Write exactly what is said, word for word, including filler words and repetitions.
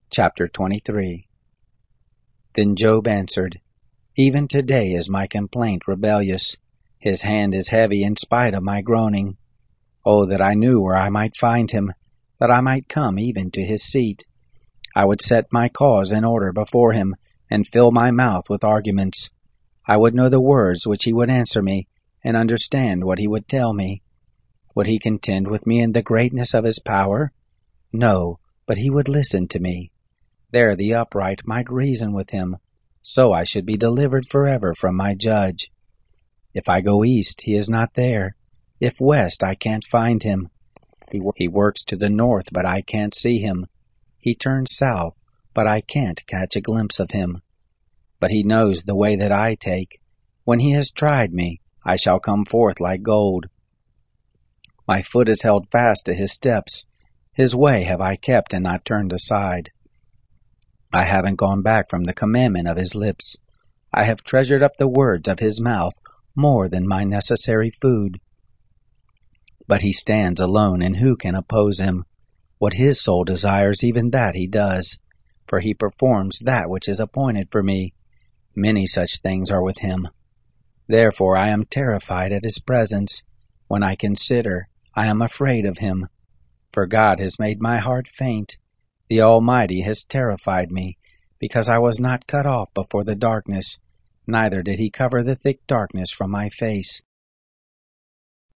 Chapter twenty-three. Then Job answered, Even today is my complaint rebellious. His hand is heavy in spite of my groaning. Oh, that I knew where I might find him, that I might come even to his seat. I would set my cause in order before him, and fill my mouth with arguments. I would know the words which he would answer me, and understand what he would tell me. Would he contend with me in the greatness of his power? No, but he would listen to me. There the upright might reason with him, so I should be delivered forever from my judge. If I go east, he is not there. If west, I can't find him. He, he works to the north, but I can't see him. He turns south, but I can't catch a glimpse of him. But he knows the way that I take. When he has tried me, I shall come forth like gold. My foot is held fast to his steps. His way have I kept and not turned aside. I haven't gone back from the commandment of his lips. I have treasured up the words of his mouth more than my necessary food. But he stands alone, and who can oppose him? What his soul desires, even that he does, for he performs that which is appointed for me. Many such things are with him. Therefore I am terrified at his presence. When I consider, I am afraid of him. For God has made my heart faint. The Almighty has terrified me, because I was not cut off before the darkness, neither did he cover the thick darkness from my face.